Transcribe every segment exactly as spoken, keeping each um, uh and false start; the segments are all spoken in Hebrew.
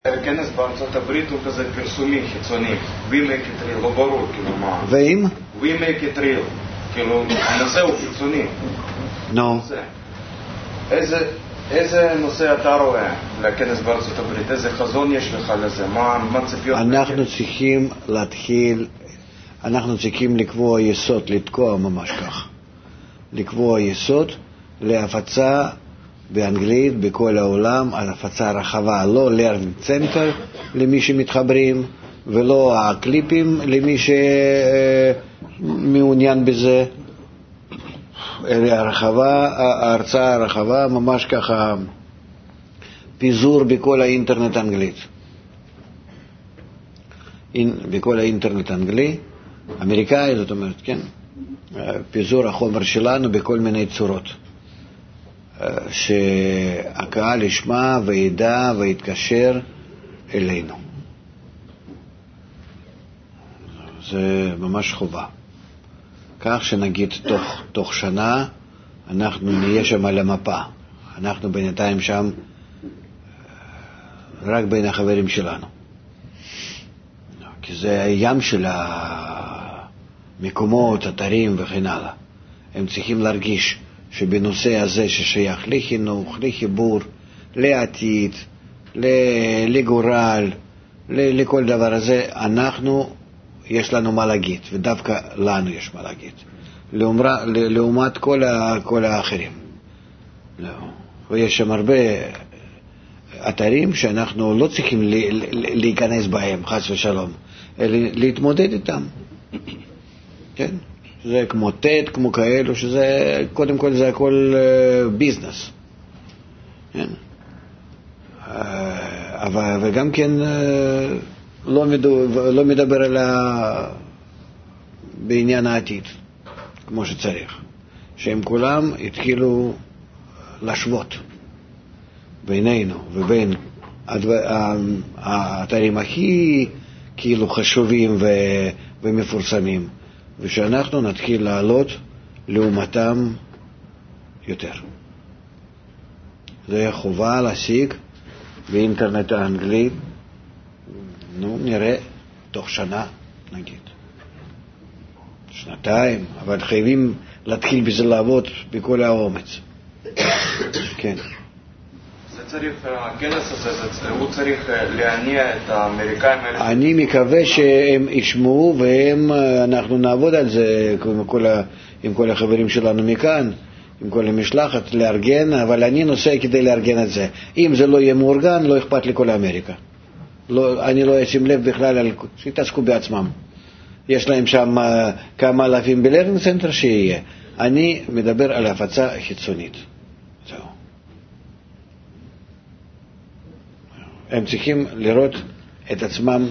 כנס בארצות הברית הוא כזה פרסומי חיצוני. We make it real, לא ברור, כאילו מה. ואם? We make it real. כאילו, הנושא הוא חיצוני. נו. איזה, איזה נושא אתה רואה לכנס בארצות הברית? איזה חזון יש לך לזה? מה, מה ציפיות? אנחנו צריכים להתחיל, אנחנו צריכים לקבוע יסוד, לתקוע ממש כך. לקבוע יסוד להפצה באנגלית בכל העולם, על הפצה רחבה, לא learning center למי שמתחברים, ולא הקליפים למי שמעוניין בזה, אלא הרחבה, ההרצאה הרחבה, ממש ככה פיזור בכל האינטרנט האנגלית. בכל האינטרנט האנגלי, אמריקאי, זאת אומרת, כן? פיזור החומר שלנו בכל מיני צורות. שהקהל ישמע וידע ויתקשר אלינו. זה ממש חובה. כך שנגיד תוך, תוך שנה אנחנו נהיה שם על המפה. אנחנו בינתיים שם רק בין החברים שלנו. כי זה הים של המקומות, אתרים וכן הלאה. הם צריכים להרגיש שבנושא הזה ששייך לחינוך, לחיבור, לעתיד, לגורל, לכל דבר הזה, אנחנו, יש לנו מה להגיד, ודווקא לנו יש מה להגיד, לעומת כל, כל האחרים. ויש שם הרבה אתרים שאנחנו לא צריכים להיכנס בהם, חס ושלום, אלא להתמודד איתם. כן? זה כמו תד, כמו כאלו, שזה, קודם כל זה הכל ביזנס. כן. אבל, וגם כן לא מדבר, לא מדבר על ה... בעניין העתיד, כמו שצריך. שהם כולם התחילו לשוות בינינו ובין האתרים הכי כאילו חשובים ו... ומפורסמים. ושאנחנו נתחיל לעלות לעומתם יותר. זה חובה להשיג באינטרנט האנגלי, נו נראה תוך שנה נגיד. שנתיים, אבל חייבים להתחיל בזה לעבוד בכל האומץ. כן. זה צריך, הכנס הזה, הוא צריך להניע את האמריקאים האלה. אני מקווה שהם ישמעו, ואנחנו נעבוד על זה עם כל, עם כל החברים שלנו מכאן, עם כל המשלחת, לארגן, אבל אני נוסע כדי לארגן את זה. אם זה לא יהיה מאורגן, לא אכפת לכל האמריקה. לא, אני לא אשים לב בכלל על... שיתעסקו בעצמם. יש להם שם כמה אלפים בלרנינג סנטר שיהיה. אני מדבר על הפצה חיצונית. זהו. הם צריכים לראות את עצמם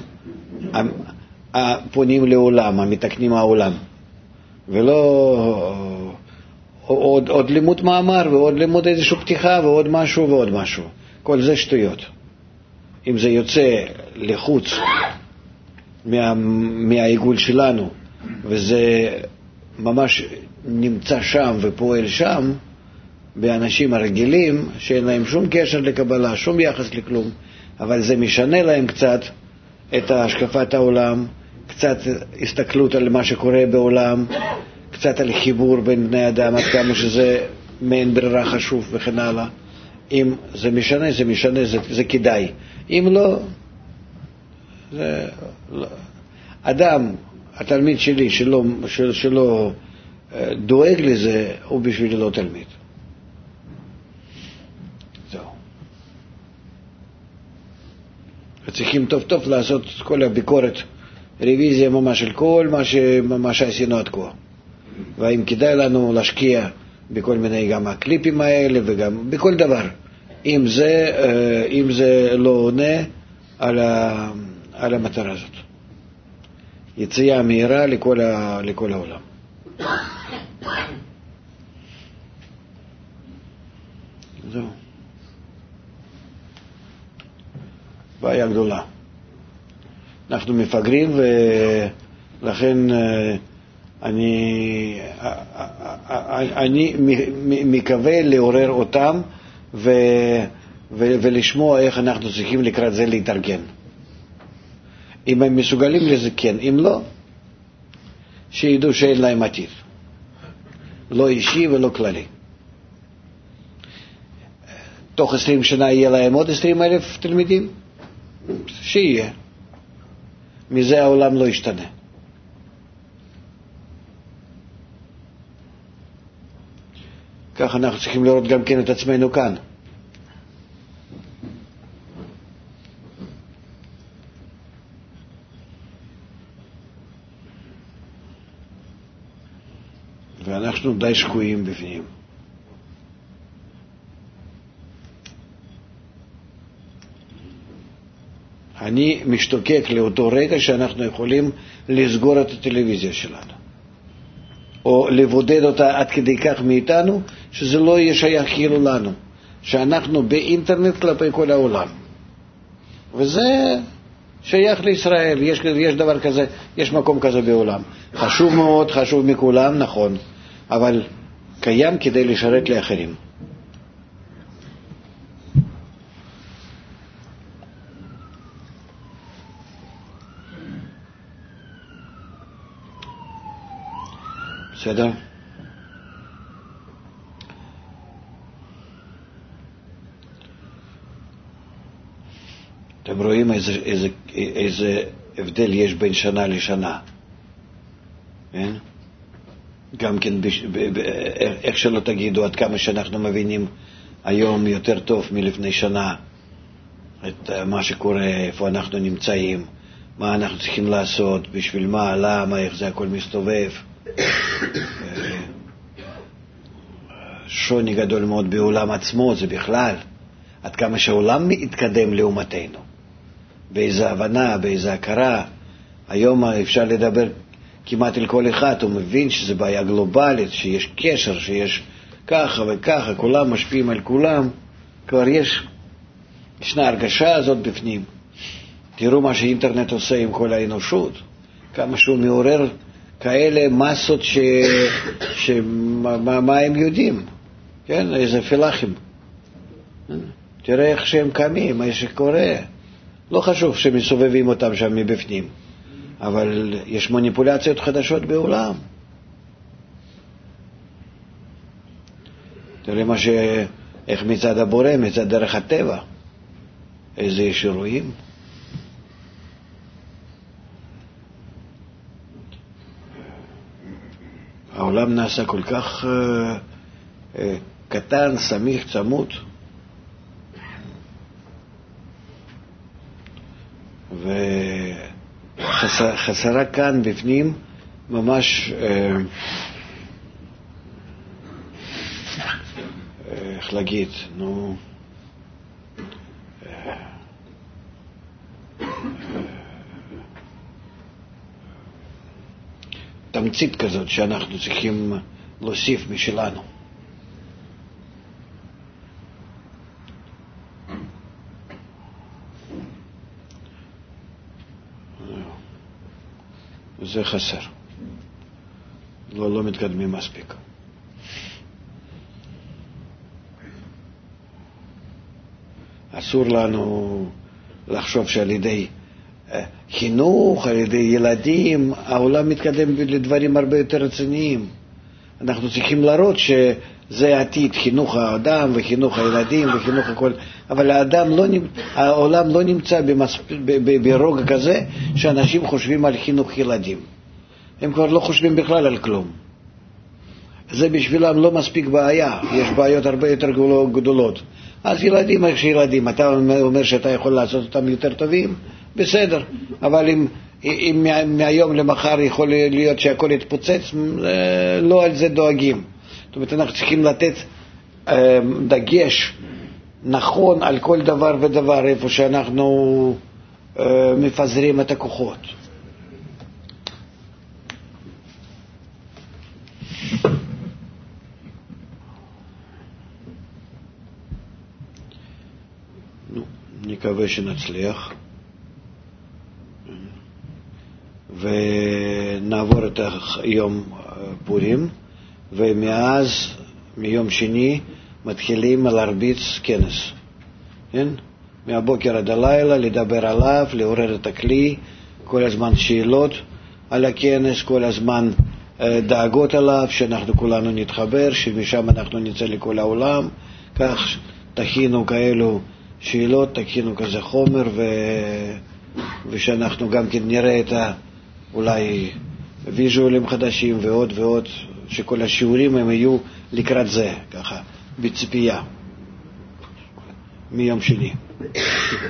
הפונים לעולם, המתקנים העולם. ולא עוד, עוד לימוד מאמר ועוד לימוד איזושהי פתיחה ועוד משהו ועוד משהו. כל זה שטויות. אם זה יוצא לחוץ מה, מהעיגול שלנו, וזה ממש נמצא שם ופועל שם, באנשים הרגילים שאין להם שום קשר לקבלה, שום יחס לכלום, אבל זה משנה להם קצת את השקפת העולם, קצת הסתכלות על מה שקורה בעולם, קצת על חיבור בין בני אדם, עד כמה שזה מעין ברירה חשוב וכן הלאה. אם זה משנה, זה משנה, זה, זה כדאי. אם לא, זה לא. אדם, התלמיד שלי שלא, של, שלא דואג לזה, הוא בשבילי לא תלמיד. זהו. צריכים טוב טוב לעשות כל הביקורת, רוויזיה ממש של כל מה, ש, מה שעשינו עד כה. והאם כדאי לנו להשקיע בכל מיני גם הקליפים האלה וגם בכל דבר. אם זה, אם זה לא עונה על, ה, על המטרה הזאת. יציאה מהירה לכל, ה, לכל העולם. זהו. בעיה גדולה. אנחנו מפגרים ולכן אני, אני מקווה לעורר אותם ו- ולשמוע איך אנחנו צריכים לקראת זה להתארגן. אם הם מסוגלים לזה, כן. אם לא, שידעו שאין להם עתיד. לא אישי ולא כללי. תוך עשרים שנה יהיה להם עוד עשרים אלף תלמידים? שיהיה. מזה העולם לא ישתנה. כך אנחנו צריכים לראות גם כן את עצמנו כאן. ואנחנו די שקועים בפנים. אני משתוקק לאותו רגע שאנחנו יכולים לסגור את הטלוויזיה שלנו, או לבודד אותה עד כדי כך מאיתנו שזה לא יהיה שייך כאילו לנו, שאנחנו באינטרנט כלפי כל העולם, וזה שייך לישראל. יש, יש דבר כזה, יש מקום כזה בעולם, חשוב מאוד, חשוב מכולם, נכון, אבל קיים כדי לשרת לאחרים. בסדר? אתם רואים איזה, איזה, איזה הבדל יש בין שנה לשנה, כן? גם כן, בש, ב, ב, איך שלא תגידו, עד כמה שאנחנו מבינים היום יותר טוב מלפני שנה את מה שקורה, איפה אנחנו נמצאים, מה אנחנו צריכים לעשות, בשביל מה, למה, איך זה הכל מסתובב. שוני גדול מאוד בעולם עצמו, זה בכלל, עד כמה שהעולם מתקדם לעומתנו, באיזה הבנה, באיזה הכרה. היום אפשר לדבר כמעט על כל אחד, הוא מבין שזה בעיה גלובלית, שיש קשר, שיש ככה וככה, כולם משפיעים על כולם, כבר יש, ישנה הרגשה הזאת בפנים. תראו מה שהאינטרנט עושה עם כל האנושות, כמה שהוא מעורר כאלה מסות ש... ש... מה, מה הם יודעים, כן? איזה פלאחים. תראה איך שהם קמים, מה שקורה. לא חשוב שמסובבים אותם שם מבפנים, אבל יש מניפולציות חדשות בעולם. תראה מה ש... איך מצד הבורא, מצד דרך הטבע, איזה יש אירועים. העולם נעשה כל כך uh, uh, קטן, סמיך, צמוד, וחסרה כאן בפנים ממש uh, uh, איך להגיד, נו uh, תמצית כזאת שאנחנו צריכים להוסיף משלנו. זה חסר. לא, לא מתקדמים מספיק. אסור לנו לחשוב שעל ידי חינוך, על ידי ילדים, העולם מתקדם לדברים הרבה יותר רציניים. אנחנו צריכים לראות שזה העתיד, חינוך האדם וחינוך הילדים וחינוך הכל, אבל האדם לא, העולם לא נמצא במספ... ברוגע כזה שאנשים חושבים על חינוך ילדים. הם כבר לא חושבים בכלל על כלום. זה בשבילם לא מספיק בעיה, יש בעיות הרבה יותר גדולות. אז ילדים, איך שילדים, אתה אומר שאתה יכול לעשות אותם יותר טובים, בסדר, אבל אם, אם מהיום למחר יכול להיות שהכל יתפוצץ, לא על זה דואגים. זאת אומרת, אנחנו צריכים לתת דגש נכון על כל דבר ודבר, איפה שאנחנו מפזרים את הכוחות. נו, נקווה שנצליח. ונעבור את יום פורים, ומאז, מיום שני, מתחילים להרביץ כנס. כן? מהבוקר עד הלילה, לדבר עליו, לעורר את הכלי, כל הזמן שאלות על הכנס, כל הזמן דאגות עליו, שאנחנו כולנו נתחבר, שמשם אנחנו נצא לכל העולם. כך תכינו כאלו שאלות, תכינו כזה חומר, ו... ושאנחנו גם כן נראה את ה... אולי ויז'ואלים חדשים ועוד ועוד, שכל השיעורים הם יהיו לקראת זה, ככה, בציפייה, מיום שני.